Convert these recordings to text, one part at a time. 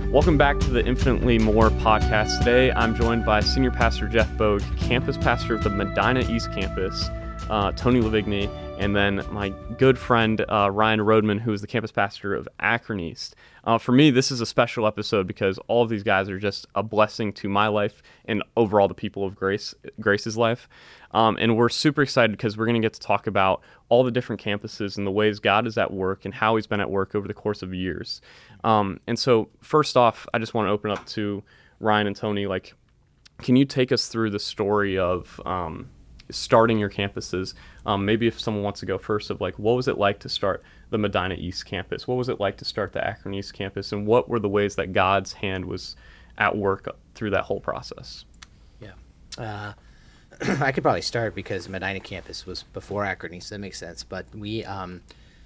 Welcome back to the Infinitely More podcast. Today, I'm joined by Senior Pastor Jeff Bogue, Campus Pastor of the Medina East Campus, Tony Lavigny, and then my good friend Ryan Roadman, who is the Campus Pastor of Akron East. For me, this is a special episode because all of these guys are just a blessing to my life and overall the people of Grace's life. And we're super excited because we're going to get to talk about all the different campuses and the ways God is at work and how he's been at work over the course of years. And so first off, I just want to open up to Ryan and Tony. Can you take us through the story of starting your campuses? Maybe if someone wants to go first, of what was it like to start the Medina East campus? What was it like to start the Akron East campus? And what were the ways that God's hand was at work through that whole process? Yeah. I could probably start because Medina campus was before Akron East. That makes sense. But I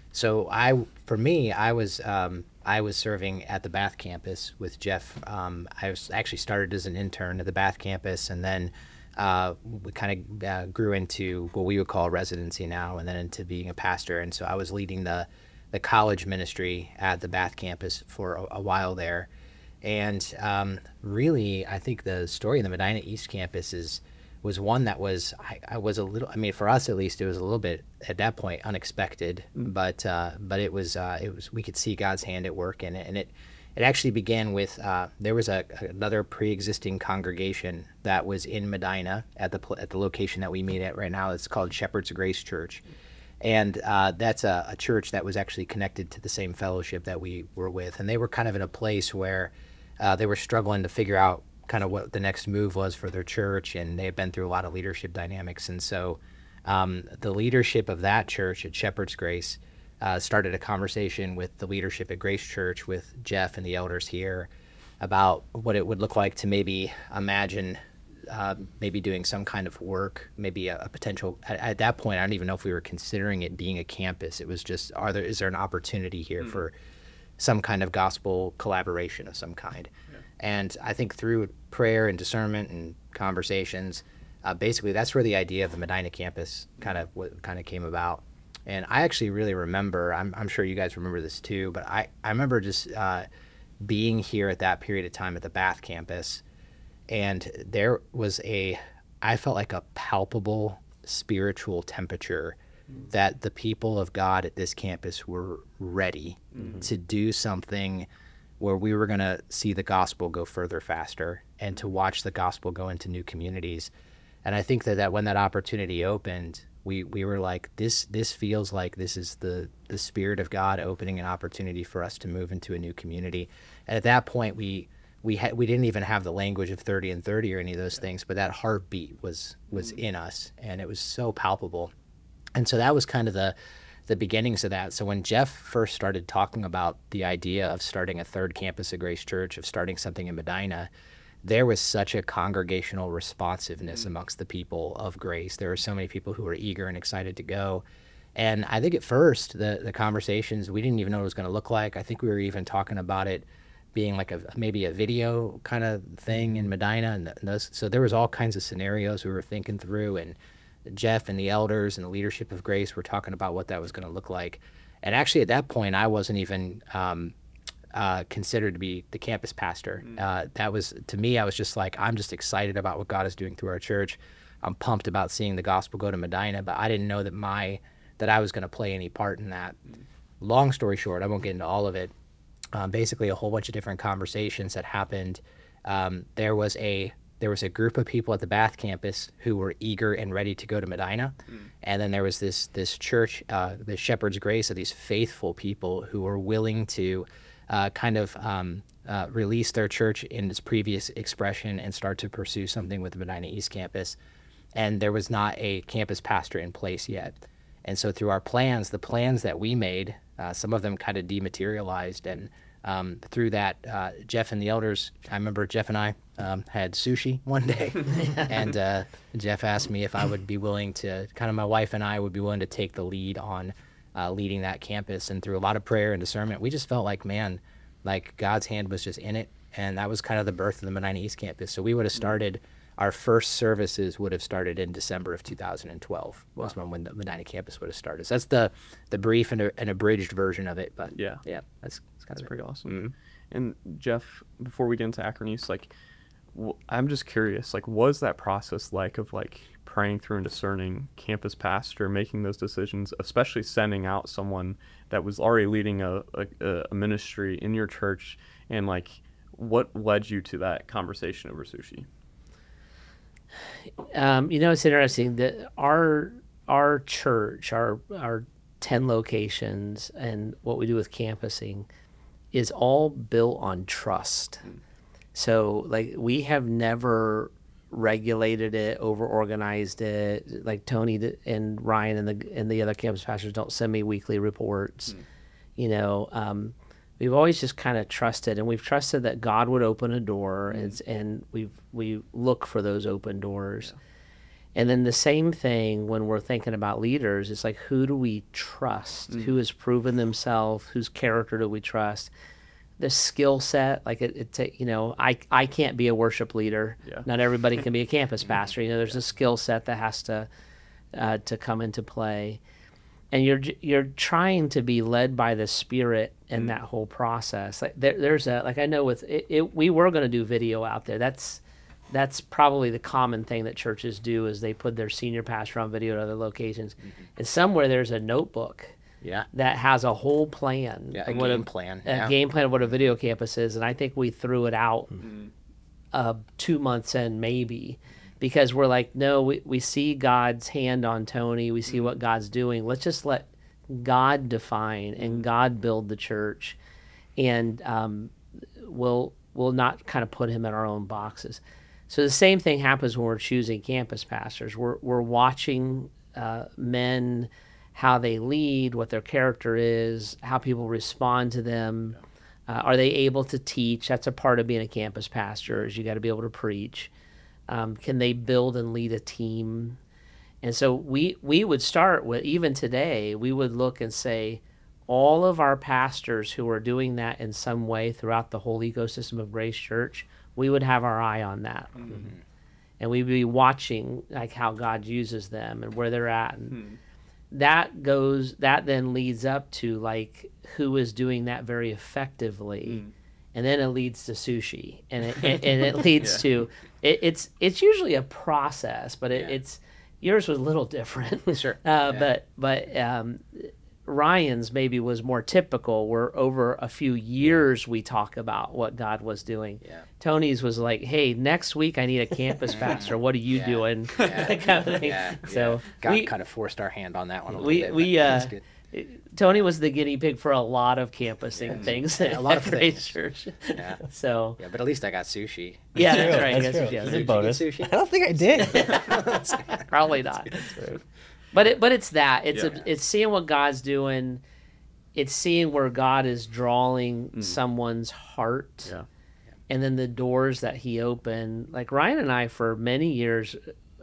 was serving at the Bath campus with Jeff. I was actually started as an intern at the Bath campus, and then we kind of grew into what we would call residency now, and then into being a pastor. And so I was leading the college ministry at the Bath campus for a while there. And really, I think the story in the Medina East campus was one that was, I was a little, I mean, for us at least, it was a little bit at that point unexpected, but it was we could see God's hand at work in it, and it actually began with there was another pre-existing congregation that was in Medina at the location that we meet at right now. It's called Shepherd's Grace Church, and that's a church that was actually connected to the same fellowship that we were with, and they were kind of in a place where they were struggling to figure out kind of what the next move was for their church, and they had been through a lot of leadership dynamics. And so the leadership of that church at Shepherd's Grace started a conversation with the leadership at Grace Church, with Jeff and the elders here, about what it would look like to maybe imagine maybe doing some kind of work, maybe a potential, at that point, I don't even know if we were considering it being a campus. It was just, is there an opportunity here for some kind of gospel collaboration of some kind? And I think through prayer and discernment and conversations, basically that's where the idea of the Medina campus kind of came about. And I actually really remember, I'm sure you guys remember this too, but I remember just being here at that period of time at the Bath campus, and there was I felt like a palpable spiritual temperature that the people of God at this campus were ready to do something where we were going to see the gospel go further faster and to watch the gospel go into new communities. And I think that when that opportunity opened, we were like, this feels like this is the Spirit of God opening an opportunity for us to move into a new community. And at that point, we didn't even have the language of 30 and 30 or any of those things, but that heartbeat was in us, and it was so palpable. And so that was kind of the beginnings of that. So when Jeff first started talking about the idea of starting a third campus at Grace Church, of starting something in Medina, there was such a congregational responsiveness amongst the people of Grace. There were so many people who were eager and excited to go. And I think at first, the conversations, we didn't even know what it was going to look like. I think we were even talking about it being like maybe a video kind of thing in Medina. And those, so there was all kinds of scenarios we were thinking through, and Jeff and the elders and the leadership of Grace were talking about what that was going to look like. And actually at that point, I wasn't even considered to be the campus pastor. That was, to me, I was just like, I'm just excited about what God is doing through our church. I'm pumped about seeing the gospel go to Medina, but I didn't know that I was going to play any part in that. Long story short, I won't get into all of it. Basically a whole bunch of different conversations that happened. There was a group of people at the Bath campus who were eager and ready to go to Medina. And then there was this church, the Shepherd's Grace, of these faithful people who were willing to release their church in its previous expression and start to pursue something with the Medina East campus. And there was not a campus pastor in place yet. And so through our plans, the plans that we made, some of them kind of dematerialized. And through that, Jeff and the elders, I remember Jeff and I had sushi one day. And Jeff asked me if I would be willing to, my wife and I would be willing to take the lead on leading that campus. And through a lot of prayer and discernment, we just felt like, man, like God's hand was just in it. And that was kind of the birth of the Medina East campus. So we would have started, our first services would have started in December of 2012 was when the Medina campus would have started. So that's the brief and abridged version of it. But yeah, that's kind that's of pretty awesome. And Jeff, before we get into Akron East, like, I'm just curious, like, what was that process like of like praying through and discerning campus pastor, making those decisions, especially sending out someone that was already leading a ministry in your church, and like, what led you to that conversation over sushi? It's interesting that our church, our 10 locations, and what we do with campusing is all built on trust. So like we have never regulated it, over organized it. Like Tony and Ryan and the other campus pastors don't send me weekly reports. We've always just kind of trusted, and we've trusted that God would open a door, and we look for those open doors. Yeah. And then the same thing when we're thinking about leaders, it's like, who do we trust? Who has proven themselves? Whose character do we trust? The skill set, like I can't be a worship leader. Yeah. Not everybody can be a campus pastor. There's a skill set that has to come into play, and you're trying to be led by the Spirit in that whole process. Like there's I know with it, we were going to do video out there. That's probably the common thing that churches do, is they put their senior pastor on video at other locations, and somewhere there's a notebook. Yeah, that has a whole plan. Yeah, a game plan. A game plan of what a video campus is, and I think we threw it out 2 months in, maybe, because we're like, no, we see God's hand on Tony. We see what God's doing. Let's just let God define and God build the church, and we'll not kind of put him in our own boxes. So the same thing happens when we're choosing campus pastors. We're watching men, how they lead, what their character is, how people respond to them. Are they able to teach? That's a part of being a campus pastor, is you got to be able to preach. Can they build and lead a team? And so we would start with, even today, we would look and say, all of our pastors who are doing that in some way throughout the whole ecosystem of Grace Church, we would have our eye on that. Mm-hmm. And we'd be watching like how God uses them and where they're at. And that then leads up to like who is doing that very effectively, and then it leads to sushi, and it leads to it's usually a process, but it's yours was a little different. Sure. But Ryan's maybe was more typical, where over a few years we talk about what God was doing. Yeah. Tony's was like, hey, next week I need a campus pastor. What are you doing? That kind of thing. Yeah. So God kind of forced our hand on that one a little bit. Tony was the guinea pig for a lot of campusing things. A lot of Grace Church. Yeah. So. Yeah, but at least I got sushi. Yeah, that's right. That's true. Yeah, a bonus. Sushi? I don't think I did. Probably not. That's right. But it's that. It's seeing what God's doing. It's seeing where God is drawing someone's heart. Yeah. And then the doors that he opened. Like Ryan and I, for many years,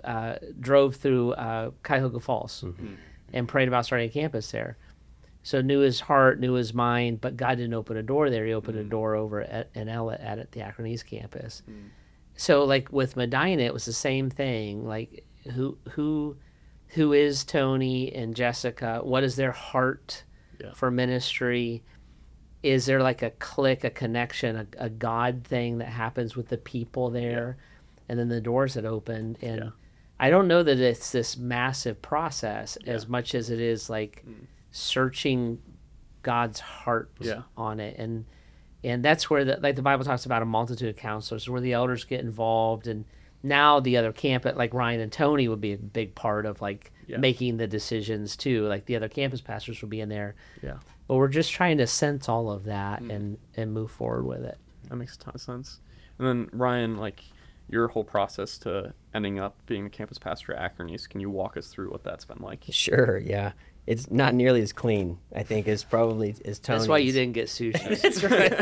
drove through Cuyahoga Falls and prayed about starting a campus there. So knew his heart, knew his mind, but God didn't open a door there. He opened a door over at the Akron East campus. So like with Medina, it was the same thing. Like who is Tony and Jessica? What is their heart for ministry? Is there like a click, a connection, a God thing that happens with the people there? And then the doors that opened. And I don't know that it's this massive process as much as it is like searching God's heart on it. And that's where the Bible talks about a multitude of counselors, where the elders get involved. And now the other campus, like Ryan and Tony, would be a big part of like making the decisions too. Like the other campus pastors would be in there. Yeah. But we're just trying to sense all of that and move forward with it. That makes a ton of sense. And then Ryan, like your whole process to ending up being the campus pastor at Akron East, can you walk us through what that's been like? Sure, yeah. It's not nearly as clean, I think, as probably as Tony's. That's why you didn't get sushi. That's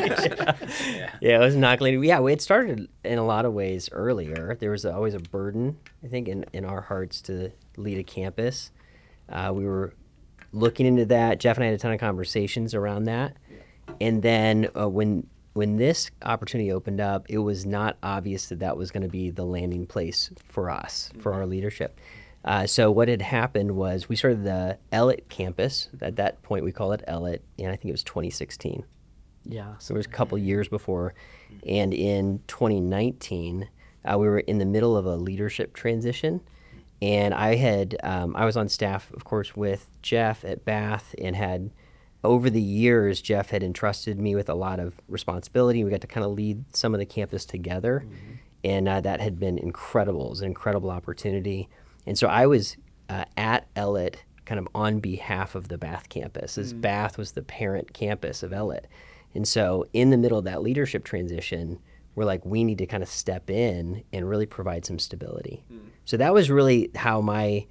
right. Yeah, it was not clean. Yeah, it started in a lot of ways earlier. There was always a burden, I think, in our hearts to lead a campus. We were looking into that. Jeff and I had a ton of conversations around that. And then when this opportunity opened up, it was not obvious that was going to be the landing place for us, for our leadership. So what had happened was we started the Ellet campus. At that point, we call it Ellet, and I think it was 2016. Yeah. So it was a couple years before. And in 2019, we were in the middle of a leadership transition. And I was on staff, of course, with Jeff at Bath, and had, over the years, Jeff had entrusted me with a lot of responsibility. We got to kind of lead some of the campus together. And that had been incredible. It was an incredible opportunity. And so I was at Ellett kind of on behalf of the Bath campus, as Bath was the parent campus of Ellett. And so in the middle of that leadership transition, we're like, we need to kind of step in and really provide some stability. So that was really how my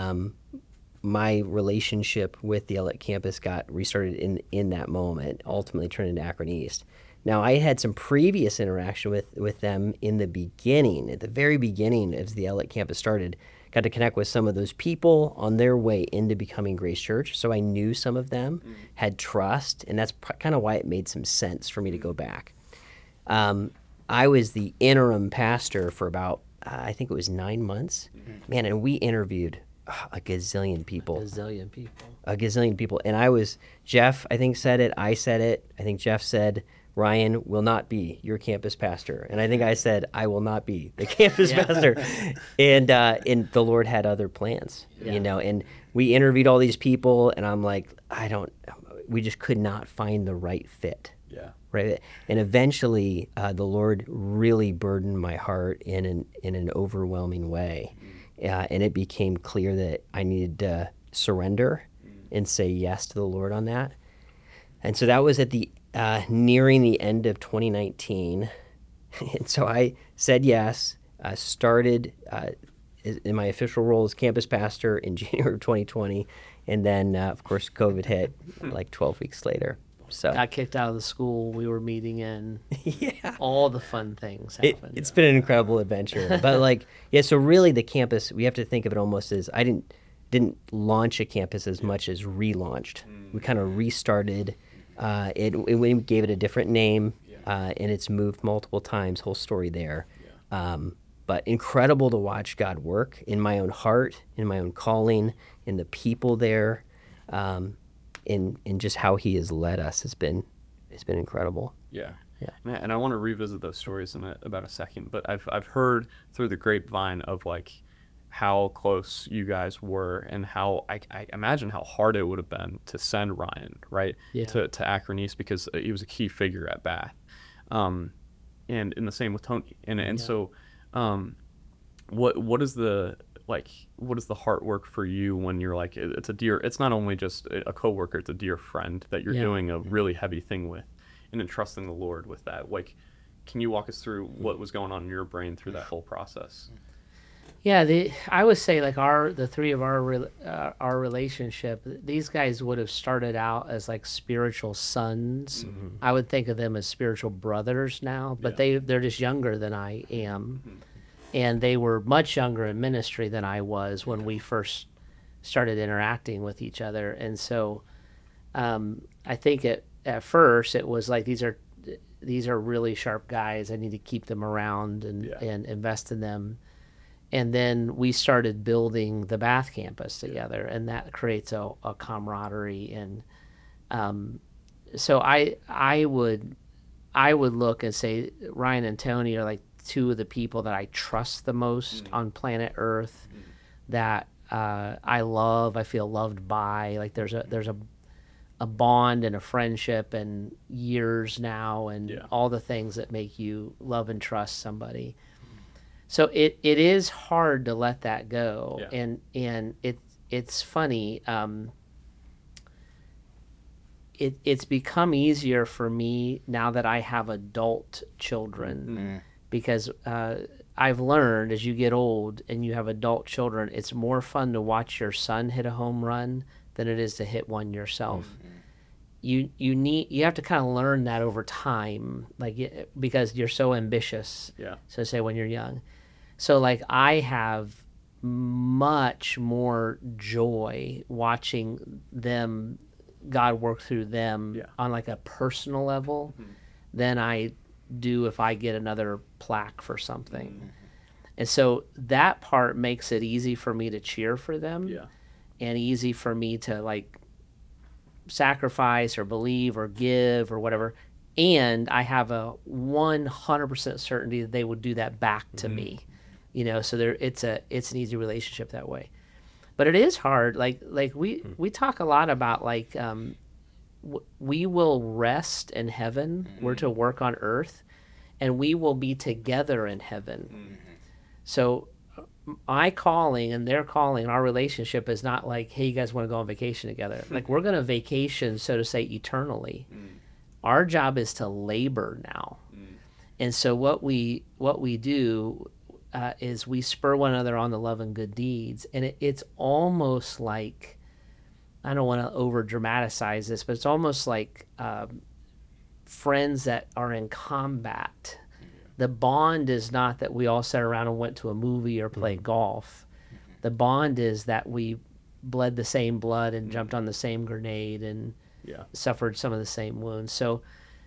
relationship with the Ellett campus got restarted in that moment, ultimately turned into Akron East. Now, I had some previous interaction with them in the beginning, at the very beginning as the Ellett campus started. Got to connect with some of those people on their way into becoming Grace Church. So I knew some of them, had trust, and that's kind of why it made some sense for me to go back. I was the interim pastor for about, I think it was 9 months. Man, and we interviewed a gazillion people. A gazillion people. And Jeff, I think, said it. I said it. I think Jeff said, Ryan will not be your campus pastor. And I think I said, I will not be the campus pastor. And the Lord had other plans, and we interviewed all these people, and I'm like, we just could not find the right fit. Yeah. Right. And eventually the Lord really burdened my heart in an overwhelming way. And it became clear that I needed to surrender and say yes to the Lord on that. And so that was at the nearing the end of 2019. And so I said yes, started in my official role as campus pastor in January of 2020. And then, of course, COVID hit like 12 weeks later. So Got kicked out of the school we were meeting in. Yeah. All the fun things happened. It's been an incredible adventure. But so really the campus, we have to think of it almost as, I didn't launch a campus as much as relaunched. We kind of restarted. We gave it a different name, and it's moved multiple times, whole story there. But incredible to watch God work in my own heart, in my own calling, in the people there, in just how He has led us. It's been incredible. Yeah. And I want to revisit those stories in about a second, but I've heard through the grapevine of how close you guys were, and how I imagine how hard it would have been to send Ryan, right, to Akron East, because he was a key figure at Bath, and in the same with Tony, and so what is the heart work for you when you're like, it's not only just a coworker, it's a dear friend that you're doing a really heavy thing with, and entrusting the Lord with that. Can you walk us through what was going on in your brain through that whole process? Yeah, I would say the three of our relationship, these guys would have started out as spiritual sons. I would think of them as spiritual brothers now, but they're just younger than I am, and they were much younger in ministry than I was when we first started interacting with each other. And so, I think at first it was like, these are really sharp guys. I need to keep them around and invest in them. And then we started building the Bath campus together, and that creates a camaraderie. And so I would look and say Ryan and Tony are two of the people that I trust the most on planet Earth, that I love. I feel loved by. There's a bond and a friendship and years now, and all the things that make you love and trust somebody. So it is hard to let that go, and it's funny. It's become easier for me now that I have adult children, because I've learned as you get old and you have adult children, it's more fun to watch your son hit a home run than it is to hit one yourself. You have to kind of learn that over time, because you're so ambitious. So say when you're young. So I have much more joy watching them, God work through them on a personal level than I do if I get another plaque for something. And so that part makes it easy for me to cheer for them, and easy for me to sacrifice or believe or give or whatever. and I have a 100% certainty that they would do that back to me, so it's an easy relationship that way. But it is hard. Like we talk a lot about like we will rest in heaven. We're to work on earth, and we will be together in heaven. So my calling and their calling, our relationship is not like, hey, you guys want to go on vacation together. Like we're going to vacation, so to say, eternally. Our job is to labor now. And so what we do is we spur one another on to love and good deeds. And it's almost like, I don't want to over dramatize this, but it's almost like friends that are in combat. The bond is not that we all sat around and went to a movie or played golf. The bond is that we bled the same blood and jumped on the same grenade and suffered some of the same wounds. So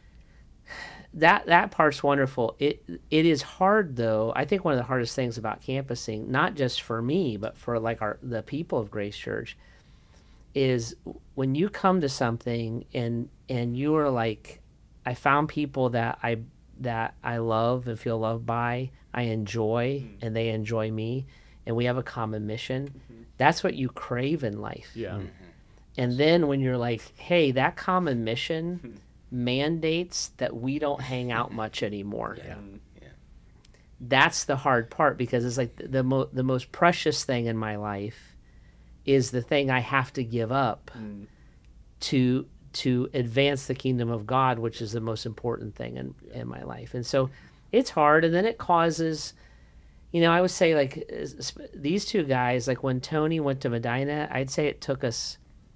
that part's wonderful. It is hard though. I think one of the hardest things about campusing, not just for me, but for like the people of Grace Church, is when you come to something and you are like, I found people that I love and feel loved by, I enjoy, and they enjoy me, and we have a common mission. That's what you crave in life. Yeah. And then when you're like, hey, that common mission mandates that we don't hang out much anymore. That's the hard part, because it's like the most precious thing in my life is the thing I have to give up to advance the kingdom of God, which is the most important thing in my life. And so it's hard. And then it causes, I would say like these two guys, like when Tony went to Medina, I'd say it took us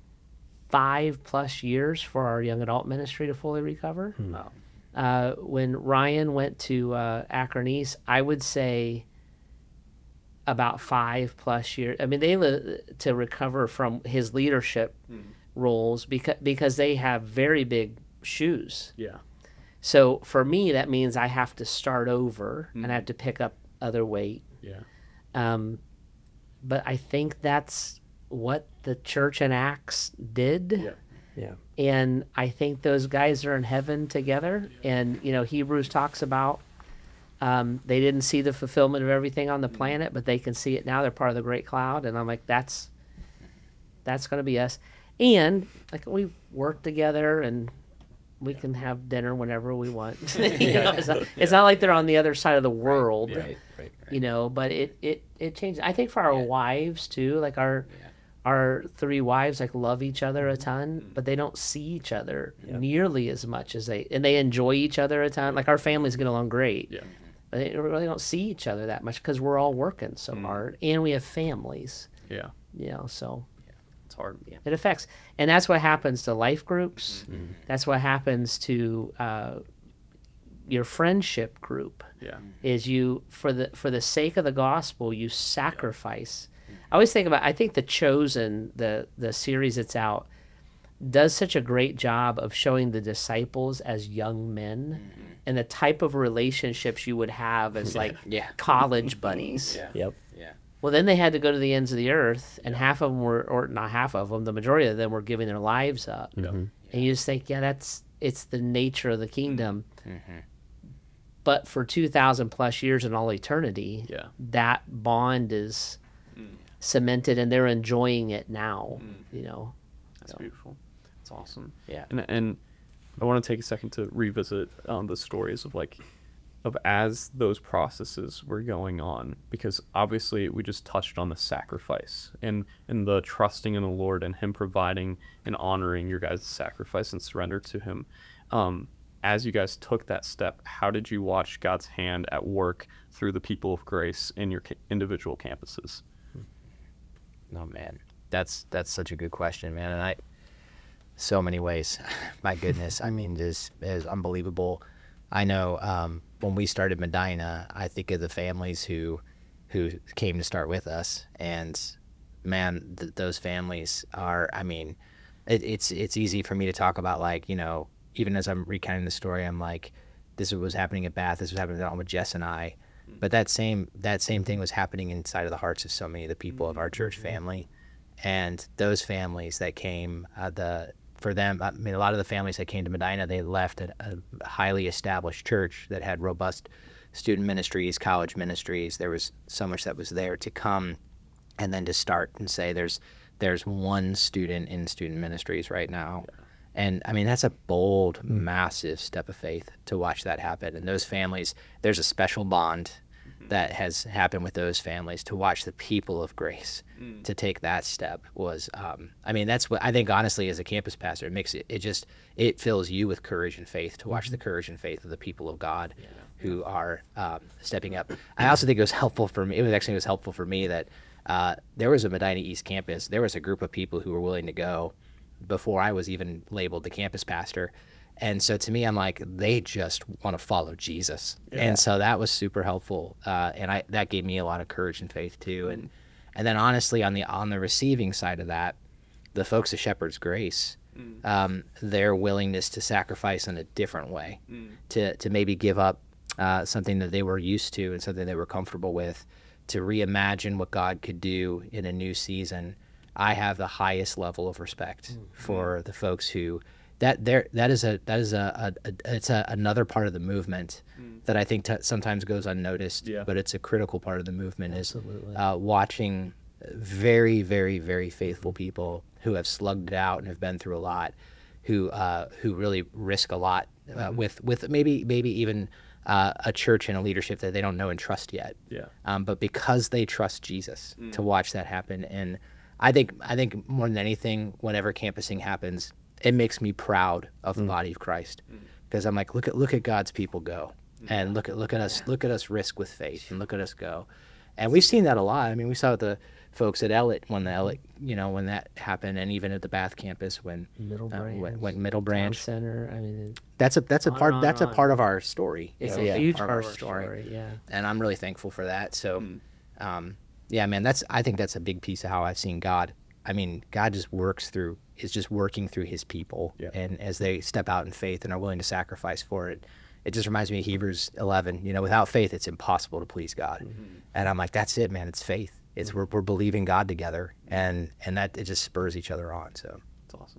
5+ years for our young adult ministry to fully recover. When Ryan went to Akron East, I would say about 5+ years. I mean, to recover from his leadership roles because they have very big shoes. Yeah. So for me, that means I have to start over and I have to pick up other weight. Yeah. But I think that's what the church in Acts did. Yeah. And I think those guys are in heaven together. And, Hebrews talks about they didn't see the fulfillment of everything on the planet, but they can see it now. They're part of the great cloud. And I'm like, that's going to be us. And like we work together and we can have dinner whenever we want. It's not like they're on the other side of the world, Right. But it changes. I think for our wives too, like our 3 wives like love each other a ton, but they don't see each other nearly as much as they enjoy each other a ton. Like our families get along great. Yeah. But they really don't see each other that much because we're all working so hard and we have families. Yeah. So It's hard. it affects, and that's what happens to life groups. That's what happens to your friendship group. Yeah. Is you for the sake of the gospel, you sacrifice. I always think about. I think The Chosen, the series that's out, does such a great job of showing the disciples as young men and the type of relationships you would have as like college buddies. Yep. Well, then they had to go to the ends of the earth, and half of them were, or not half of them, the majority of them were giving their lives up. And you just think, it's the nature of the kingdom. But for 2,000+ years in all eternity, that bond is cemented, and they're enjoying it now. That's beautiful. That's awesome. Yeah. And I want to take a second to revisit the stories of as those processes were going on, because obviously we just touched on the sacrifice and the trusting in the Lord and Him providing and honoring your guys' sacrifice and surrender to Him. As you guys took that step, how did you watch God's hand at work through the people of Grace in your individual campuses? Oh man, that's such a good question, man. And so many ways, my goodness. I mean, this is unbelievable. I know when we started Medina, I think of the families who came to start with us, and man, those families are. I mean, it's easy for me to talk about, like, even as I'm recounting the story, I'm like, this was happening at Bath, this was happening with Jess and I, but that same thing was happening inside of the hearts of so many of the people of our church family, and those families that came for them, I mean, a lot of the families that came to Medina, they left a highly established church that had robust student ministries, college ministries. There was so much that was there to come, and then to start and say there's one student in student ministries right now. Yeah. And I mean, that's a bold, massive step of faith to watch that happen. And those families, there's a special bond that has happened with those families. To watch the people of Grace to take that step was, I mean, that's what I think, honestly, as a campus pastor, it makes it fills you with courage and faith to watch the courage and faith of the people of God who are stepping up. I also think it was helpful for me. It was helpful for me that there was a Medina East campus. There was a group of people who were willing to go before I was even labeled the campus pastor. And so to me, I'm like, they just want to follow Jesus. Yeah. And so that was super helpful. And that gave me a lot of courage and faith too. And then honestly, on the receiving side of that, the folks at Shepherd's Grace, their willingness to sacrifice in a different way, to maybe give up something that they were used to and something they were comfortable with, to reimagine what God could do in a new season. I have the highest level of respect for the folks who it's another part of the movement that I think sometimes goes unnoticed, but it's a critical part of the movement. Absolutely. Is watching very, very, very faithful people who have slugged it out and have been through a lot, who really risk a lot with maybe even a church and a leadership that they don't know and trust yet. Yeah. But because they trust Jesus, to watch that happen. And I think more than anything, whenever campusing happens, it makes me proud of the body of Christ, because I'm like, look at God's people go, and look at us risk with faith, and look at us go. And we've seen that a lot. I mean, we saw the folks at Ellet when that happened, and even at the Bath campus when Middle Branch Town Center. I mean, that's a part of our story. It's a huge part of our story. Yeah. And I'm really thankful for that. So, yeah, man, I think that's a big piece of how I've seen God. I mean, God is just working through his people. Yeah. And as they step out in faith and are willing to sacrifice for it, it just reminds me of Hebrews 11. Without faith, it's impossible to please God. And I'm like, that's it, man. It's faith. It's we're believing God together, and that it just spurs each other on. So it's awesome.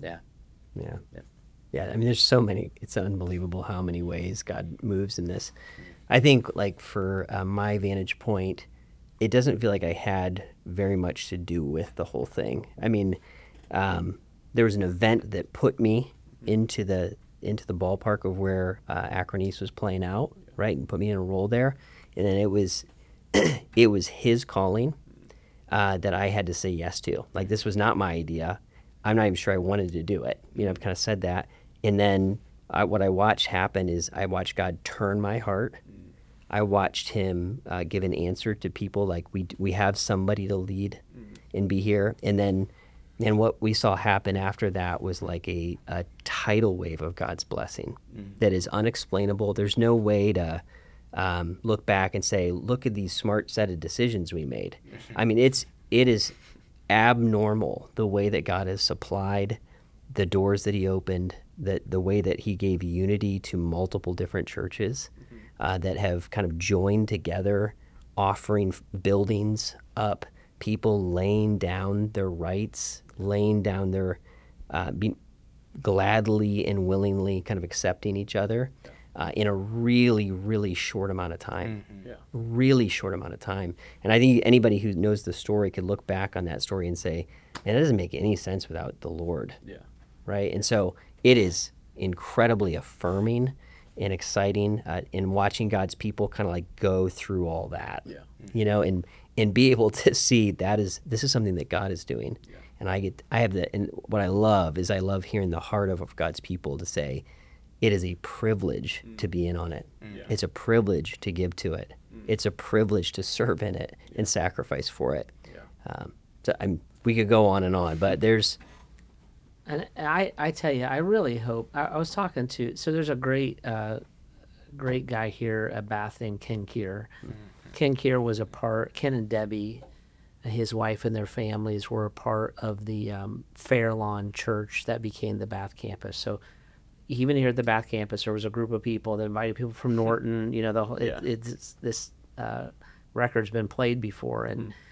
Yeah. I mean, there's so many. It's unbelievable how many ways God moves in this. I think, like, for my vantage point, it doesn't feel like I had very much to do with the whole thing. I mean, there was an event that put me into the ballpark of where Akron East was playing out, right, and put me in a role there. And then it was his calling that I had to say yes to. Like, this was not my idea. I'm not even sure I wanted to do it. I've kind of said that. And then what I watched happen is I watched God turn my heart. I watched him give an answer to people, like, we have somebody to lead and be here. And then what we saw happen after that was like a tidal wave of God's blessing that is unexplainable. There's no way to look back and say, look at these smart set of decisions we made. I mean, it is abnormal the way that God has supplied, the doors that he opened, the way that he gave unity to multiple different churches that have kind of joined together, offering buildings up, people laying down their rights, laying down their gladly and willingly kind of accepting each other in a really, really short amount of time. Really short amount of time. And I think anybody who knows the story could look back on that story and say, man, it doesn't make any sense without the Lord. Yeah. Right? And so it is incredibly affirming and exciting in watching God's people kind of like go through all that. Yeah. And be able to see this is something that God is doing. Yeah. And what I love hearing the heart of God's people to say, it is a privilege to be in on it. Yeah. It's a privilege to give to it. It's a privilege to serve in it and sacrifice for it. Yeah. We could go on, but there's... And I tell you, I really hope, I was talking to, so there's a great guy here at Bath named Ken Keir. Ken Keir was Ken and Debbie, his wife and their families were a part of the Fairlawn Church that became the Bath campus. So even here at the Bath campus, there was a group of people that invited people from Norton. This record's been played before, and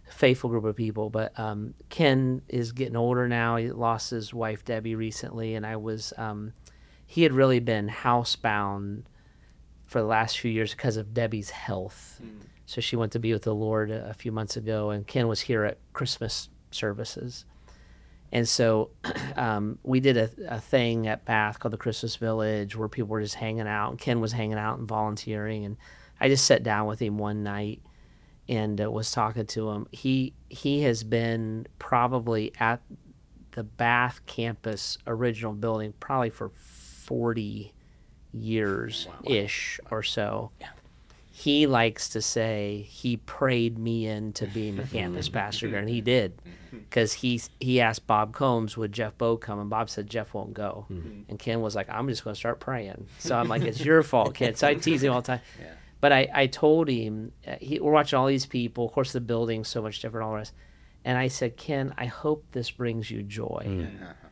faithful group of people. But Ken is getting older now. He lost his wife Debbie recently, and he had really been housebound for the last few years because of Debbie's health. So she went to be with the Lord a few months ago, and Ken was here at Christmas services. And so we did a thing at Bath called the Christmas Village where people were just hanging out. And Ken was hanging out and volunteering. And I just sat down with him one night and was talking to him. He has been probably at the Bath campus original building probably for 40 years-ish or so. Yeah. He likes to say he prayed me into being the campus pastor there, and he did, because he asked Bob Combs, would Jeff Bogue come, and Bob said Jeff won't go, and Ken was like, I'm just going to start praying. So I'm like, it's your fault, Ken. So I tease him all the time. Yeah. But I told him, we're watching all these people, of course the building's so much different, all the rest, and I said, Ken, I hope this brings you joy.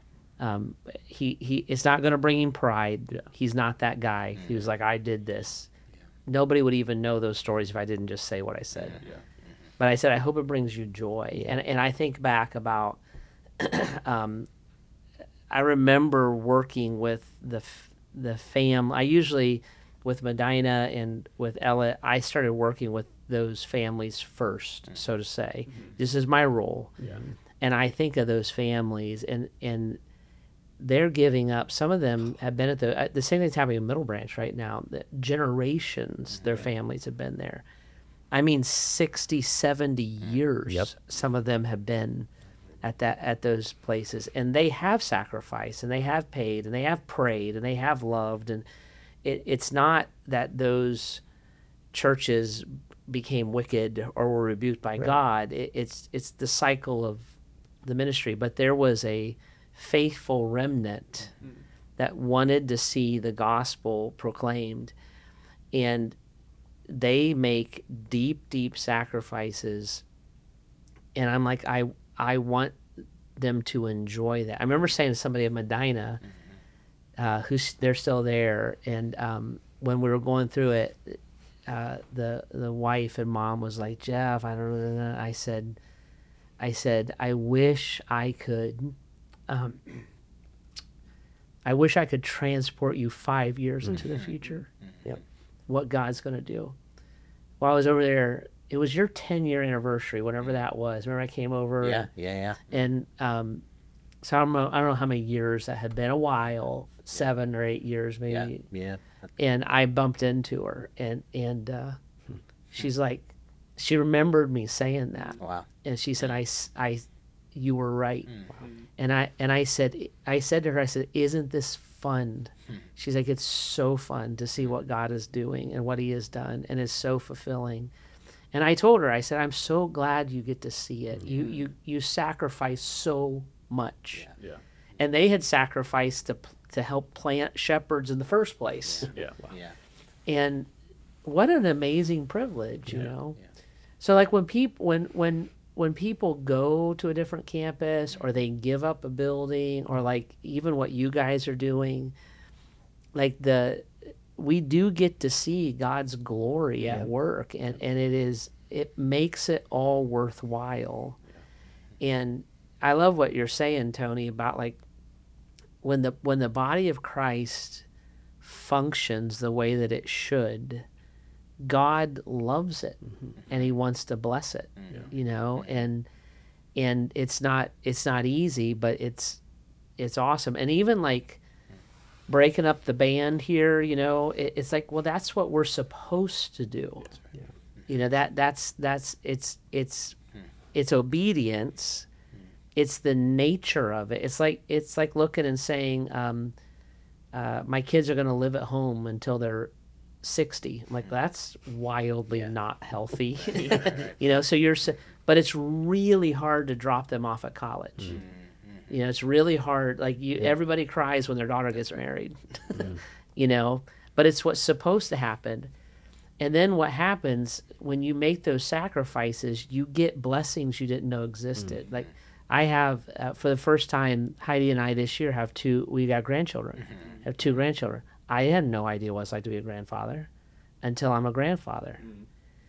He it's not going to bring him pride. Yeah. He's not that guy. He was like, I did this. Nobody would even know those stories if I didn't just say what I said. Yeah. But I said, I hope it brings you joy. And I think back about, I remember working with the fam. I usually, with Medina and with Ella, I started working with those families first, so to say. This is my role. Yeah. And I think of those families, and they're giving up. Some of them have been at the same thing's happening in Middle Branch right now. Generations, their families have been there. I mean, 60, 70 years. Yep. Some of them have been at those places, and they have sacrificed, and they have paid, and they have prayed, and they have loved. And it's not that those churches became wicked or were rebuked by God. It's the cycle of the ministry. But there was a faithful remnant that wanted to see the gospel proclaimed, and they make deep sacrifices, and I'm like, I want them to enjoy that. I remember saying to somebody at Medina, they're still there, and when we were going through it, the wife and mom was like, Jeff, I don't know. I said, I wish I could transport you 5 years into the future. Yep. What God's going to do. While I was over there, it was your 10-year anniversary, whatever that was. Remember I came over? Yeah. And so I don't know how many years that had been. A while, 7 or 8 years maybe. Yeah. And I bumped into her, and she's like, she remembered me saying that. Wow. And she said, you were right. And I said to her, isn't this fun? She's like, it's so fun to see what God is doing and what he has done, and it's so fulfilling. And I told her, I said, I'm so glad you get to see it. You sacrifice so much. Yeah. And they had sacrificed to help plant shepherds in the first place. Yeah. Wow. Yeah. And what an amazing privilege, you know. Yeah. So like when people go to a different campus, or they give up a building, or like even what you guys are doing, like we do get to see God's glory at work, and it makes it all worthwhile. And I love what you're saying, Tony, about like when the body of Christ functions the way that it should, God loves it, and he wants to bless it, you know, and it's not easy, but it's awesome. And even like breaking up the band here, you know, it's like, well, that's what we're supposed to do. Yeah. You know, that's it's obedience. It's the nature of it. It's like looking and saying, my kids are going to live at home until they're 60. I'm like, that's wildly not healthy. You know, but it's really hard to drop them off at college. You know, it's really hard. Like everybody cries when their daughter gets married, you know, but it's what's supposed to happen. And then what happens when you make those sacrifices, you get blessings you didn't know existed. Like I have, for the first time, Heidi and I this year we got grandchildren, have 2 grandchildren. I had no idea what it's like to be a grandfather until I'm a grandfather.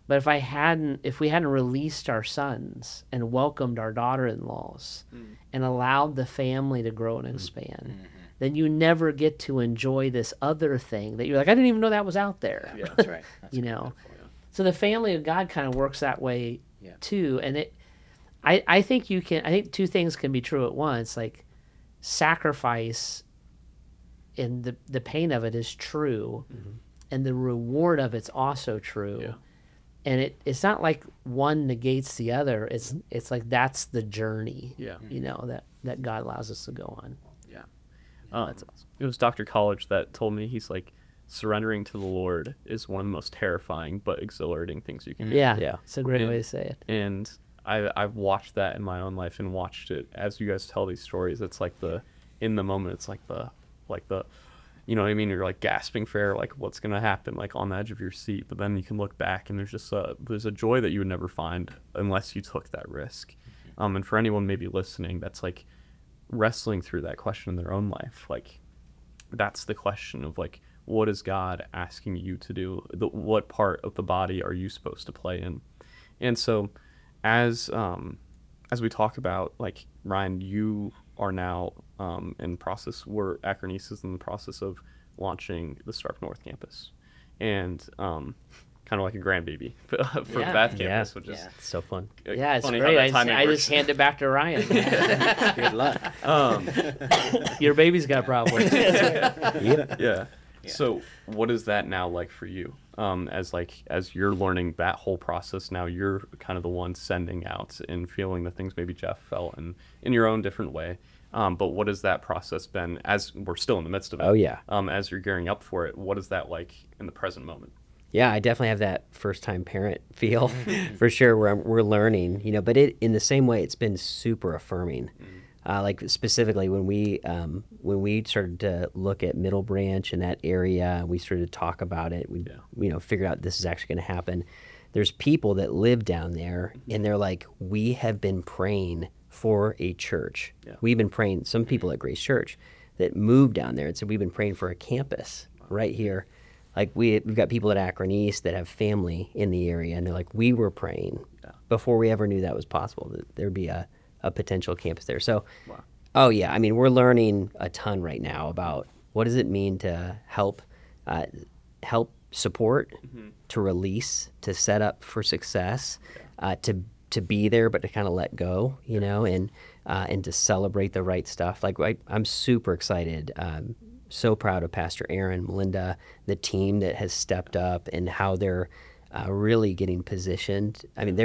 But if we hadn't released our sons and welcomed our daughter-in-laws and allowed the family to grow and expand, then you never get to enjoy this other thing that you're like, I didn't even know that was out there. Yeah, that's right. You know, so the family of God kind of works that way too. And I think two things can be true at once. Like sacrifice and the pain of it is true, and the reward of it's also true. Yeah. And it's not like one negates the other. It's like that's the journey. Yeah. You know, that God allows us to go on. Yeah. That's awesome. It was Dr. College that told me, he's like, surrendering to the Lord is one of the most terrifying but exhilarating things you can do. Yeah. It's a great way to say it. And I've watched that in my own life and watched it as you guys tell these stories. It's like in the moment, it's like the, you know what I mean? You're like gasping for air, like what's going to happen, like on the edge of your seat. But then you can look back and there's just there's a joy that you would never find unless you took that risk. And for anyone maybe listening that's like wrestling through that question in their own life, like that's the question of like, what is God asking you to do? What part of the body are you supposed to play in? And so as we talk about, like, Ryan, you are now in process, Acronis is in the process of launching the Stark North campus. And kind of like a grandbaby for the Bath campus, which is it's so fun. Yeah, it's funny great. how that timing I works. just hand it back to Ryan. Good luck. Your baby's got problems. Yeah. So what is that now like for you? As you're learning that whole process now, you're kind of the one sending out and feeling the things maybe Jeff felt in your own different way. But what has that process been, as we're still in the midst of it? Oh, yeah. As you're gearing up for it, what is that like in the present moment? Yeah, I definitely have that first-time parent feel for sure, where we're learning, you know. But in the same way, it's been super affirming. Like specifically when we started to look at Middle Branch and that area, we started to talk about it. We figured out this is actually going to happen. There's people that live down there, and they're like, we have been praying for a church. Yeah. We've been praying. Some people at Grace Church that moved down there and said, we've been praying for a campus right here. Like we've got people at Akron East that have family in the area, and they're like, we were praying before we ever knew that was possible, that there'd be a potential campus there. So, oh yeah, I mean, we're learning a ton right now about what does it mean to help support, to release, to set up for success, to be there, but to kind of let go, you know, and to celebrate the right stuff. Like I'm super excited. So proud of Pastor Aaron, Melinda, the team that has stepped up and how they're really getting positioned. I mean,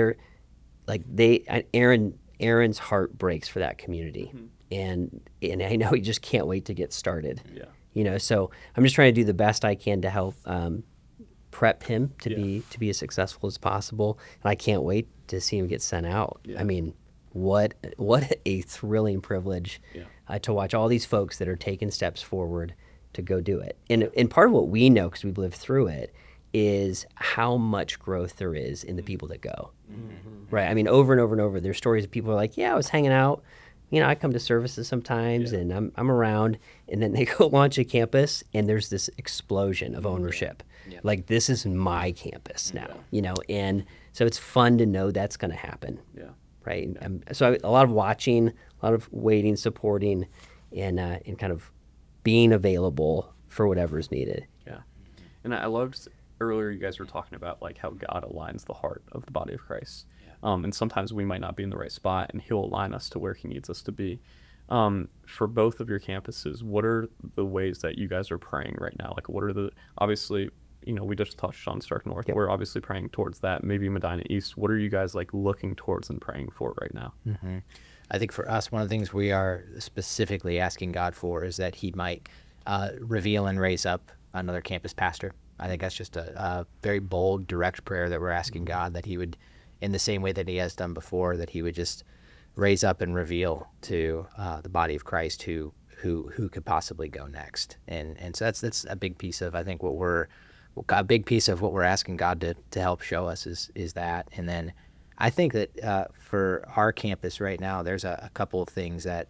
Aaron's heart breaks for that community, and I know he just can't wait to get started. Yeah. You know, so I'm just trying to do the best I can to help prep him to be as successful as possible, and I can't wait to see him get sent out. Yeah. I mean, what a thrilling privilege to watch all these folks that are taking steps forward to go do it. And part of what we know, because we've lived through it, is how much growth there is in the people that go. Right? I mean, over and over and over, there's stories of people who are like, yeah, I was hanging out. You know, I come to services sometimes, and I'm around. And then they go launch a campus, and there's this explosion of ownership. Yeah. Like, this is my campus now, you know? And so it's fun to know that's going to happen. Yeah. Right? Yeah. So a lot of watching, a lot of waiting, supporting, and kind of being available for whatever is needed. Yeah. And I loved earlier you guys were talking about like how God aligns the heart of the body of Christ. And sometimes we might not be in the right spot, and he'll align us to where he needs us to be. For both of your campuses, what are the ways that you guys are praying right now? Like, what are obviously, you know, we just touched on Stark North. Yep. We're obviously praying towards that. Maybe Medina East. What are you guys like looking towards and praying for right now? Mm-hmm. I think for us, one of the things we are specifically asking God for is that he might reveal and raise up another campus pastor. I think that's just a very bold, direct prayer that we're asking God, that he would, in the same way that he has done before, that he would just raise up and reveal to the body of Christ who could possibly go next. And so that's a big piece of, I think, a big piece of what we're asking God to help show us is that. And then I think that for our campus right now, there's a couple of things that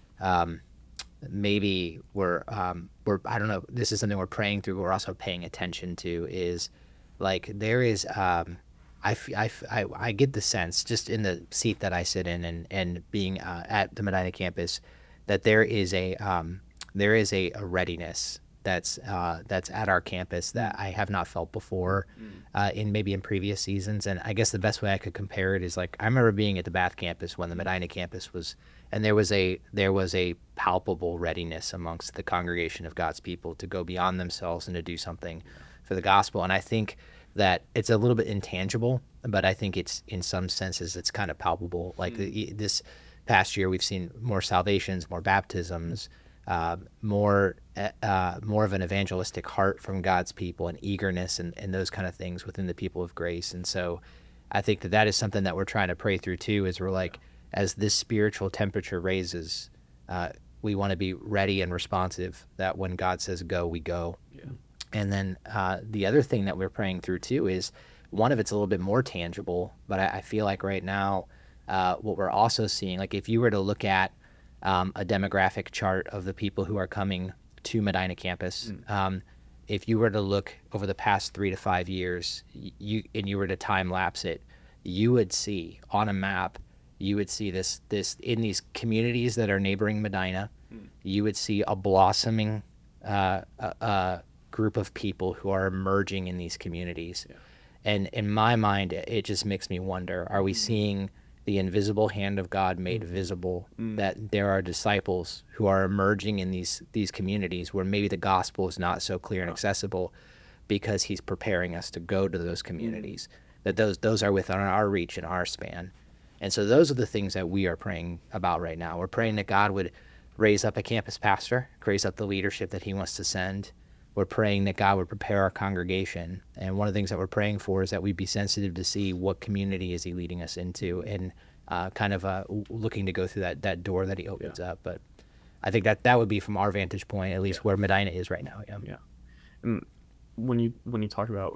maybe we're I don't know, this is something we're praying through, but we're also paying attention to, is like there is I get the sense, just in the seat that I sit in and being at the Medina campus, that there is a readiness that's at our campus that I have not felt before, in previous seasons. And I guess the best way I could compare it is, like, I remember being at the Bath campus when the Medina campus was, and there was a palpable readiness amongst the congregation of God's people to go beyond themselves and to do something for the gospel. And I think that it's a little bit intangible, but I think it's, in some senses, it's kind of palpable. Like this past year, we've seen more salvations, more baptisms, more of an evangelistic heart from God's people, and eagerness and those kind of things within the people of grace. And so I think that is something that we're trying to pray through too, is we're like, as this spiritual temperature raises, we want to be ready and responsive, that when God says go, we go. Yeah. And then the other thing that we're praying through too is, one of it's a little bit more tangible, but I feel like right now what we're also seeing, like if you were to look at a demographic chart of the people who are coming to Medina campus, if you were to look over the past 3 to 5 years, you were to time lapse it, you would see on a map, you would see this in these communities that are neighboring Medina, you would see a blossoming group of people who are emerging in these communities. Yeah. And in my mind, it just makes me wonder, are we seeing the invisible hand of God made visible, that there are disciples who are emerging in these communities where maybe the gospel is not so clear and accessible, because he's preparing us to go to those communities, that those are within our reach and our span. And so those are the things that we are praying about right now. We're praying that God would raise up a campus pastor, raise up the leadership that he wants to send. We're praying that God would prepare our congregation. And one of the things that we're praying for is that we be sensitive to see what community is he leading us into, and looking to go through that door that he opens up. But I think that would be, from our vantage point, at least where Medina is right now. Yeah. And when you talk about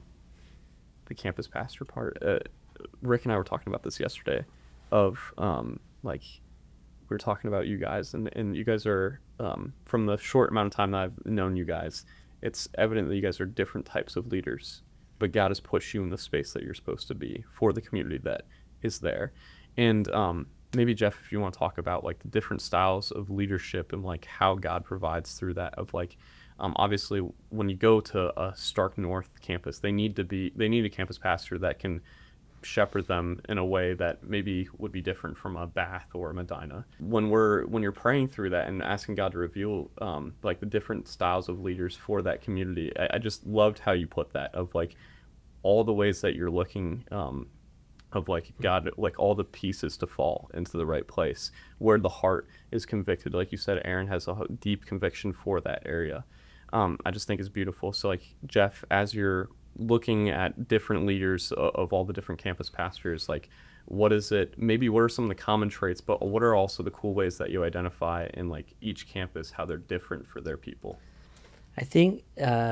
the campus pastor part, Rick and I were talking about this yesterday, of we were talking about you guys, and you guys are, from the short amount of time that I've known you guys, it's evident that you guys are different types of leaders, but God has pushed you in the space that you're supposed to be for the community that is there. And maybe, Jeff, if you want to talk about like the different styles of leadership and like how God provides through that, of like, obviously when you go to a Stark North campus, they need a campus pastor that can shepherd them in a way that maybe would be different from a Bath or a Medina. When you're praying through that and asking God to reveal like the different styles of leaders for that community, I just loved how you put that, of like all the ways that you're looking, of like God, like all the pieces to fall into the right place where the heart is convicted. Like you said, Aaron has a deep conviction for that area. I just think it's beautiful. So like, Jeff, as you're looking at different leaders of all the different campus pastors, like what are some of the common traits, but what are also the cool ways that you identify in like each campus, how they're different for their people? I think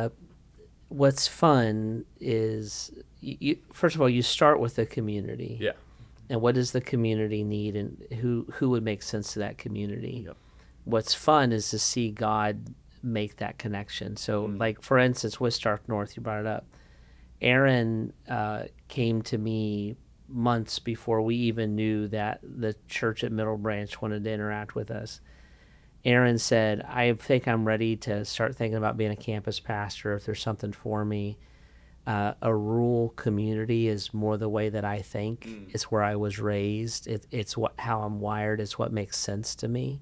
what's fun is, first of all, you start with the community. Yeah. And what does the community need, and who would make sense to that community? Yep. What's fun is to see God make that connection. So like, for instance, with Stark North, you brought it up. Aaron came to me months before we even knew that the church at Middle Branch wanted to interact with us. Aaron said, I think I'm ready to start thinking about being a campus pastor if there's something for me. A rural community is more the way that I think. It's where I was raised. It's how I'm wired. It's what makes sense to me.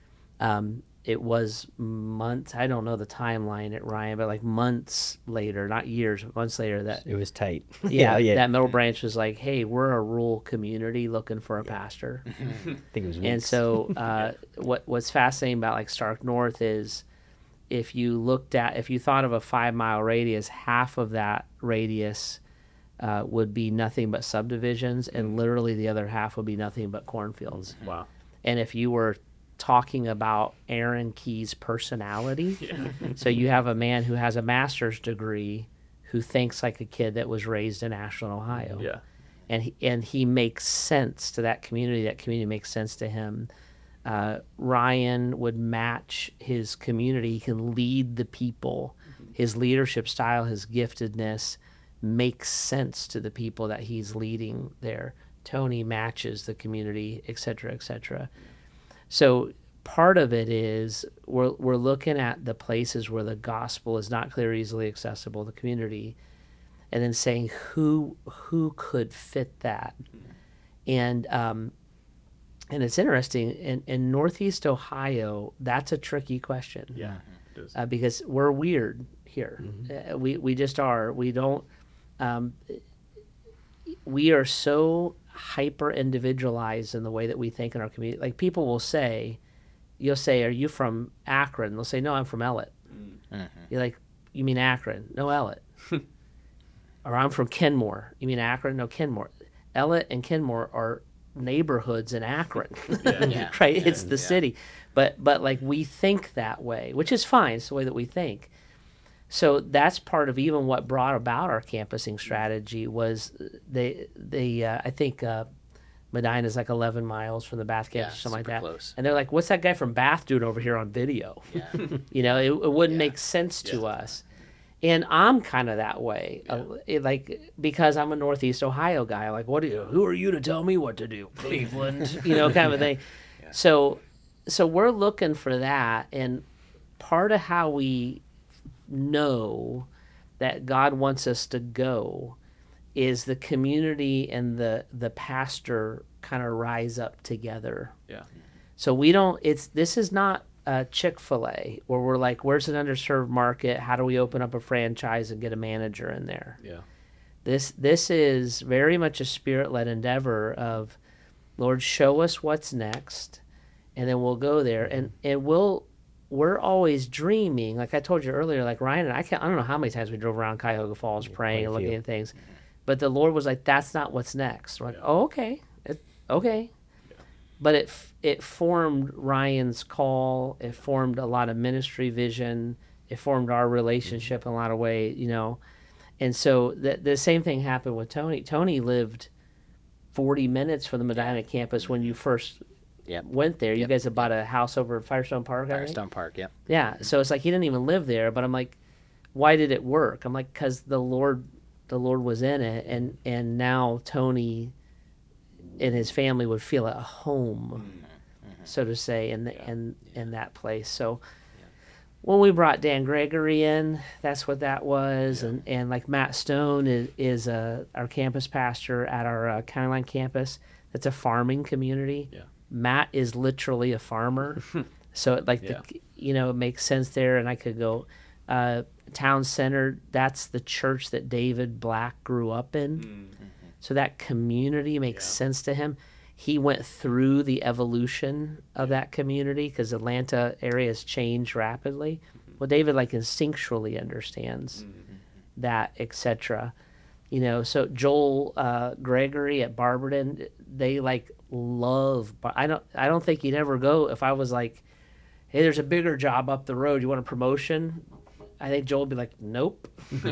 It was months, I don't know the timeline at Ryan, but like months later, not years, but months later, that it was tight. Yeah, that Middle Branch was like, hey, we're a rural community looking for a pastor. I think it was weeks. And so what's fascinating about like Stark North is, if you thought of a 5-mile radius, half of that radius would be nothing but subdivisions, and literally the other half would be nothing but cornfields. Wow. And if you were talking about Aaron Key's personality, so you have a man who has a master's degree who thinks like a kid that was raised in Ashland, Ohio. Yeah. And he makes sense to that community. That community makes sense to him. Ryan would match his community. He can lead the people. His leadership style, his giftedness makes sense to the people that he's leading there. Tony matches the community, et cetera, et cetera. So part of it is we're looking at the places where the gospel is not clear, easily accessible, the community, and then saying who could fit that. And it's interesting, in Northeast Ohio, that's a tricky question. Yeah, it is. Because we're weird here. We just are. We don't. We are so hyper individualized in the way that we think in our community. Like people will say, you'll say, "Are you from Akron?" They'll say, "No, I'm from Ellett." You're like, "You mean Akron?" "No, Ellett." Or I'm from Kenmore. "You mean Akron?" "No, Kenmore." Ellett and Kenmore are neighborhoods in Akron, right? It's the city, but like we think that way, which is fine. It's the way that we think. So that's part of even what brought about our campusing strategy was I think Medina is like 11 miles from the Bath campus, something like that. Close. And they're like, "What's that guy from Bath doing over here on video?" You know, it wouldn't make sense to us. And I'm kind of that way, like because I'm a Northeast Ohio guy. Like, who are you to tell me what to do, Cleveland? You know, kind of a thing. So we're looking for that, and part of how we know that God wants us to go is the community and the pastor kind of rise up together. Yeah. So we don't. This is not Chick-fil-A where we're like, where's an underserved market? How do we open up a franchise and get a manager in there? Yeah. This is very much a spirit-led endeavor of, Lord, show us what's next, and then we'll go there. And we're always dreaming. Like I told you earlier, like Ryan and I don't know how many times we drove around Cuyahoga Falls praying and looking at things. But the Lord was like, that's not what's next. We're like, oh, okay. Okay. But it formed Ryan's call. It formed a lot of ministry vision. It formed our relationship in a lot of ways, you know. And so the same thing happened with Tony. Tony lived 40 minutes from the Medina campus when you first went there. You guys had bought a house over at Firestone Park, I think? Firestone Park, yep. Yeah, so it's like he didn't even live there. But I'm like, why did it work? I'm like, because the Lord was in it, and now Tony and his family would feel at home, so to say, in that place. So when we brought Dan Gregory in, that's what that was. And like Matt Stone is our campus pastor at our County Line campus. That's a farming community. Yeah. Matt is literally a farmer. So it makes sense there. And I could go Town Center, that's the church that David Black grew up in. So that community makes sense to him. He went through the evolution of that community because Atlanta area has changed rapidly. Well, David like instinctually understands that, etc. You know, so Joel Gregory at Barberton, they like love. I don't think he'd ever go if I was like, hey, there's a bigger job up the road. You want a promotion? I think Joel would be like, nope.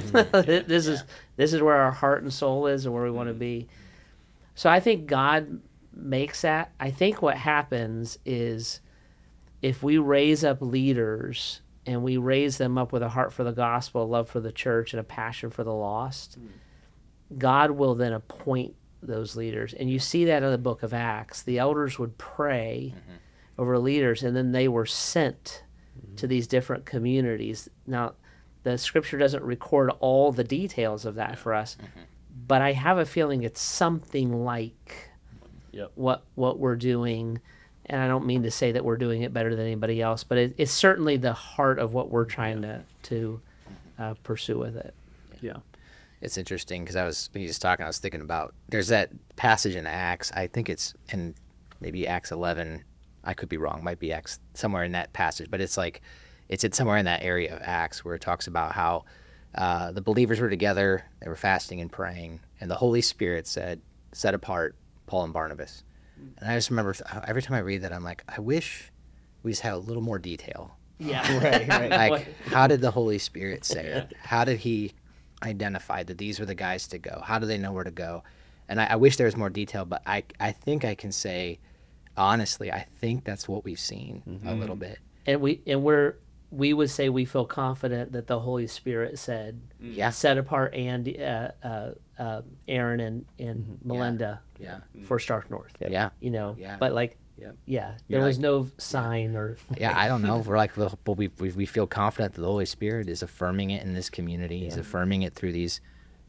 This is where our heart and soul is and where we want to be. So I think God makes that. I think what happens is if we raise up leaders and we raise them up with a heart for the gospel, a love for the church, and a passion for the lost, God will then appoint those leaders. And you see that in the book of Acts. The elders would pray over leaders, and then they were sent to these different communities. Now, the scripture doesn't record all the details of that for us, but I have a feeling it's something like what we're doing. And I don't mean to say that we're doing it better than anybody else, but it's certainly the heart of what we're trying to pursue with it. Yeah. It's interesting because when he was talking, I was thinking about, there's that passage in Acts, I think it's in maybe Acts 11, I could be wrong, might be Acts, somewhere in that passage, but it's somewhere in that area of Acts where it talks about how the believers were together, they were fasting and praying, and the Holy Spirit said, set apart Paul and Barnabas. And I just remember every time I read that, I'm like, I wish we just had a little more detail. Yeah. Right. Like, how did the Holy Spirit say it? How did he identify that these were the guys to go? How do they know where to go? And I wish there was more detail, but I think I can say, honestly, I think that's what we've seen a little bit. And we're we would say we feel confident that the Holy Spirit said, Yeah. set apart Andy, Aaron and Melinda Yeah. for Stark North. Yeah. You know, Yeah. but like, Yeah. there You're was like- no sign or. Yeah, I don't know. We're like, well, we feel confident that the Holy Spirit is affirming it in this community. He's affirming it through these